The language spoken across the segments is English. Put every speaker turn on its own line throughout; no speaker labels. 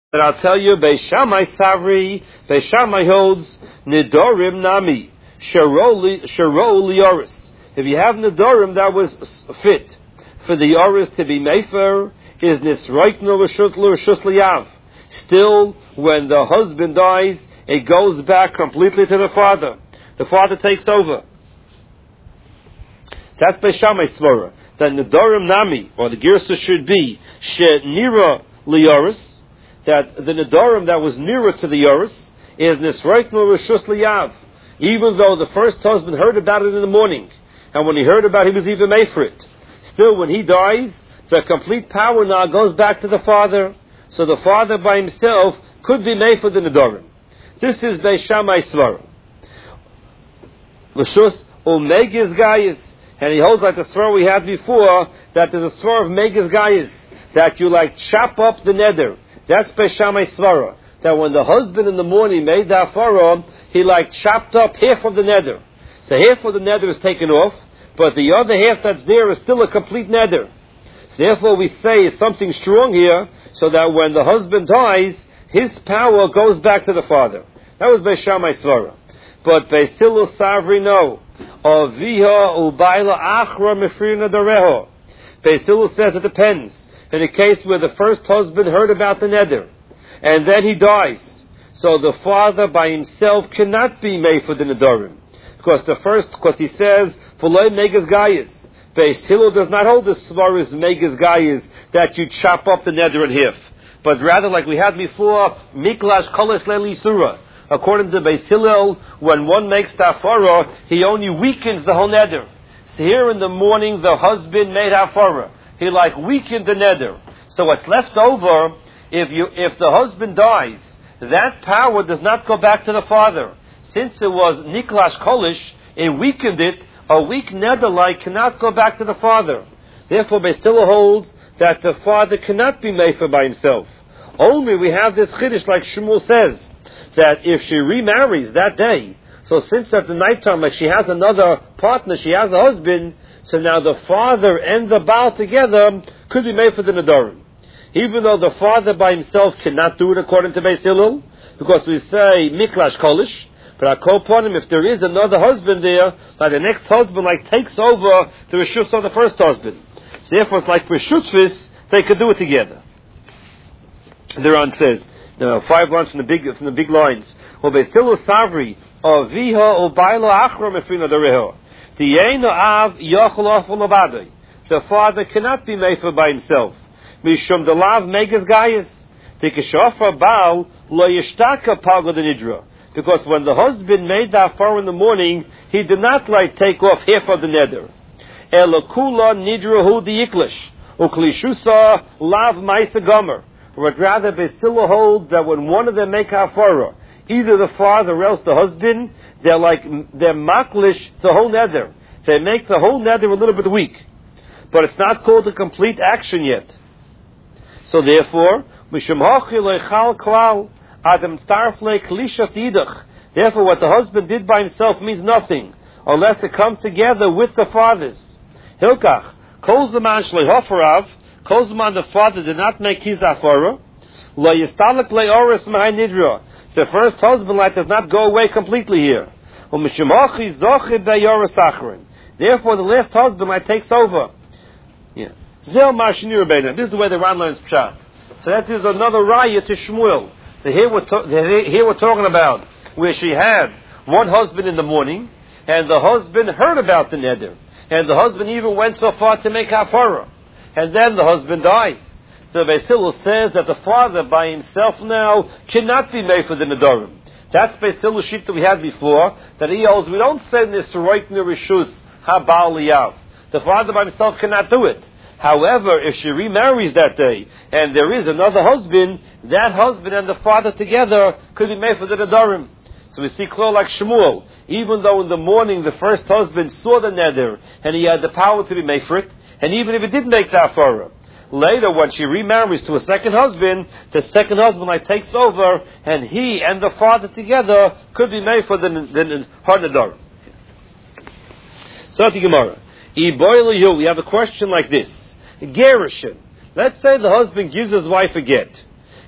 that I'll tell you, Beis Shammai Savri, Beis Shammai holds Nidorim Nami, Sharol Lioris. If you have Nidorim that was fit for the Yoris to be Mefer, is Nisroikno Rishus Liyav. Still, when the husband dies, it goes back completely to the father. The father takes over. That's Beis Shammai Svara. That Nidorim Nami, or the Girsa should be, She Nira Lioris, that the Nidorim that was nearer to the Yoris is Nisroikno Rishus Liyav. Even though the first husband heard about it in the morning, and when he heard about it, he was even made for it. Still, when he dies, the complete power now goes back to the father. So the father by himself could be made for the Nidorim. This is Beis Shammai Svara. Rishus Megiz Gayis. And he holds like the svara we had before, that there's a svara of Megiz Gayis, that you like chop up the neder. That's Beis Shammai Svara. That when the husband in the morning made the afara, he like chopped up half of the neder. So half of the neder is taken off, but the other half that's there is still a complete neder. So therefore we say something strong here, so that when the husband dies, his power goes back to the father. That was Beis Shammai Svara. But Beis Hillel Savri no. Aviha ubayla achra mefrina dareho. Beis Hillel says it depends. In a case where the first husband heard about the neder, and then he dies, so the father by himself cannot be made for the nedarim, because he says v'lo megiz gayis. Beis Hillel does not hold the svara as megiz gayis, that you chop up the neder in half, but rather like we had before, miklash kolesh leili surah. According to Beis Hillel, when one makes hafara, he only weakens the whole neder. So here in the morning, the husband made hafara. He like weakened the neder. So what's left over, if the husband dies, that power does not go back to the father. Since it was niklash kolish, it weakened it. A weak neder like cannot go back to the father. Therefore, Beis Hillel holds that the father cannot be made for by himself. Only we have this chiddush like Shmuel says, that if she remarries that day, so since at the nighttime, like she has another partner, she has a husband, so now the father and the Baal together could be made for the Nedarim. Even though the father by himself cannot do it according to Beis Hillel, because we say Miklash Kolish, but I call upon him if there is another husband there, like the next husband like takes over the Rishus of the first husband. So therefore it's like Rishutvis, they could do it together. And the Ran says, 5 lines from the big lines. Beis Hillel Savri aviha ubayla achra mefrina dareho. The father cannot be made for by himself. Mishum delav megiz gayis. Tikashofa baal lo yishtaka pago the nidra. Because when the husband made the afar in the morning, he did not like take off half of the neder. Elokula nidrahu the yiklish uklishusa lav ma'isa gomer. But rather, Beis Hillel holds that when one of them make hafara, either the father or else the husband, they're maklish the whole neder. They make the whole neder a little bit weak, but it's not called a complete action yet. So therefore, therefore, what the husband did by himself means nothing unless it comes together with the fathers. Hilkach kol zaman shleihofarav. Kozman, the father did not make his afara. Lo yistalek leoris ma'ay nidra. The first husband light does not go away completely here. Therefore, the last husband light takes over. Yeah. This is the way the Ran learns pshat. So that is another raya to Shmuel. So here we're talking about where she had one husband in the morning, and the husband heard about the neder, and the husband even went so far to make hafara. And then the husband dies. So Beis Hillel says that the father by himself now cannot be made for the Nedarim. That's Beis Hillel's sheet that we had before, that he holds, we don't send this to Roikner Rishus HaBaal Liyav. The father by himself cannot do it. However, if she remarries that day, and there is another husband, that husband and the father together could be made for the Nedarim. So we see clear like Shmuel, even though in the morning the first husband saw the neder, and he had the power to be made for it, and even if it did make the afara, later when she remarries to a second husband, the second husband like takes over, and he and the father together could be made for the Nedarim. So the Gemara, we have a question like this. Gerushin. Let's say the husband gives his wife a get.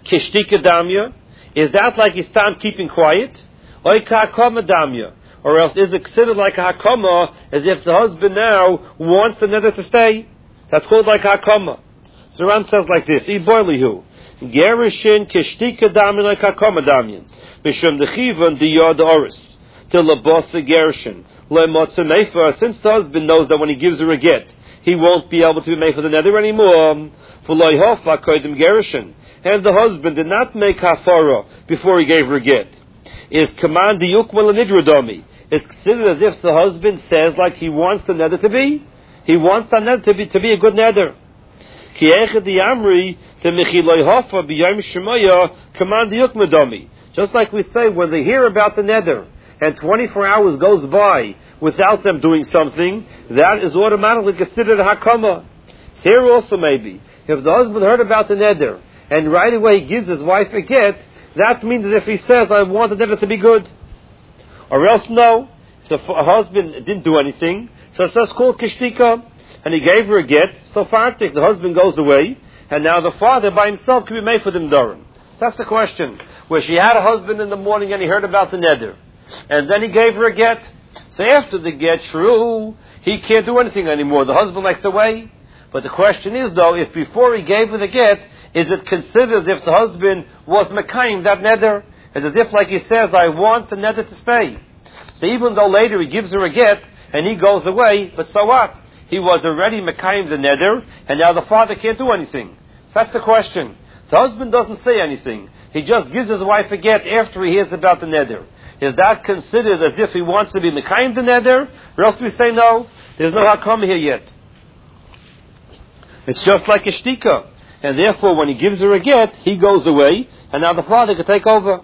kishtika damya? Is that like he's time keeping quiet? Or hakama damya? Or else is it considered like a hakama, as if the husband now wants the nether to stay? That's called like hakama. So the Ran says like this, Iboilihu, Gerishin kishtika damya like hakama damya. Mishum dechivan diyad oris. Till the boss the Gerishin. Since the husband knows that when he gives her a get, he won't be able to be made for the nether anymore. For loyhofa koidim Gerishin. And the husband did not make hafara before he gave her a get. Is command the yukmal nidrodomi. It's considered as if the husband says like he wants the nether to be. He wants the nether to be a good nether. Ki echad the amri to michiloi hafa b'yom shemaya command the yukmadomi. Just like we say when they hear about the nether and 24 hours goes by without them doing something, that is automatically considered a hakama. Here also maybe, if the husband heard about the nether and right away he gives his wife a get, that means that if he says, I want the nether to be good. Or else no, if the husband didn't do anything, so it's just called kishtika, and he gave her a get, so fartik, the husband goes away, and now the father by himself can be made for the nedarim. That's the question. Where she had a husband in the morning and he heard about the nether, and then he gave her a get. So after the get, true, he can't do anything anymore. The husband likes away. But the question is, though, if before he gave her the get, is it considered as if the husband was mekayim that nether? It's as if, like he says, I want the nether to stay. So even though later he gives her a get and he goes away, but so what? He was already mekayim the nether, and now the father can't do anything. So that's the question. The husband doesn't say anything. He just gives his wife a get after he hears about the nether. Is that considered as if he wants to be mekayim the nether? Or else we say no, there's no hakam here yet. It's just like a shtika. And therefore, when he gives her a get, he goes away, and now the father can take over.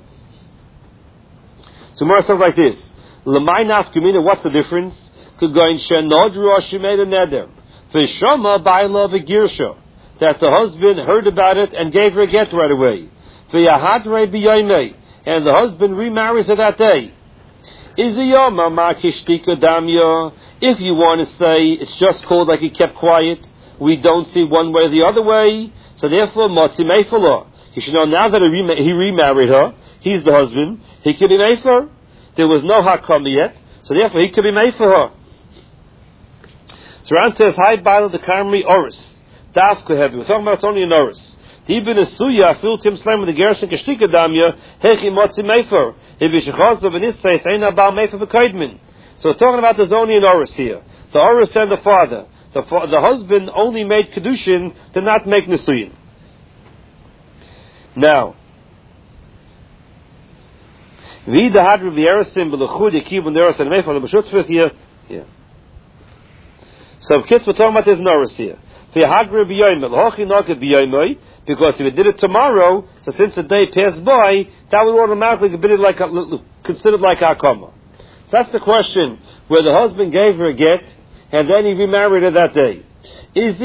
So Mara says like this: L'may nafkamina, what's the difference? K'goyin shenodru ashimei neder v'shama ba'ila v'girsha, that the husband heard about it and gave her a get right away. V'yahadrei b'yoymei, and the husband remarries her that day. Iziyama ma kishtika damya. If you want to say it's just called like he kept quiet, we don't see one way or the other way. So therefore, motzi meifala. You should know now that he remarried her, he's the husband, he could be made for her. There was no hakama yet, so therefore he could be made for her. So Ran says, Hi Baila the Kamri Oris. Dafka heavy. We're talking about it's only an Oris. Even a suya filled him slam with the gershon kashtika damya, hechi motzi mefer. If he shechazov and his says, ain't about mefer v'kaidmin. So we're talking about there's only an Oris here. The Oris and the father. The husband only made kedushin to not make nisuyin. Now, here. So kids, we're talking about this Norris here. Because if it did it tomorrow, so since the day passed by, that would automatically be considered like hakama. That's the question, where the husband gave her a get, and then he remarried her that day. If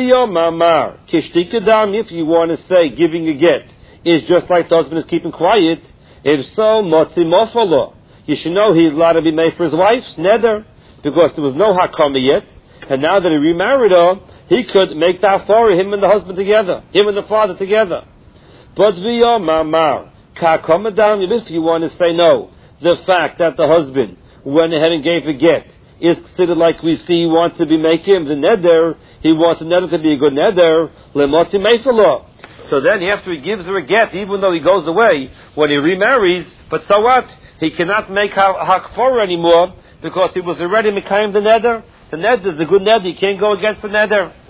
you want to say giving a get is just like the husband is keeping quiet, if so, motzi mofalo, you should know he's allowed to be made for his wife's nether, because there was no hakama yet, and now that he remarried her, he could make that for him and the husband together, him and the father together. But if you want to say no, the fact that the husband went ahead and gave a get is considered like we see he wants to be making the nether, he wants the nether to be a good nether, lemoti meifalo. So then after he gives her a get, even though he goes away, when he remarries, but so what? He cannot make hakfor anymore, because he was already mekayim the nether. The nether is a good nether, he can't go against the nether.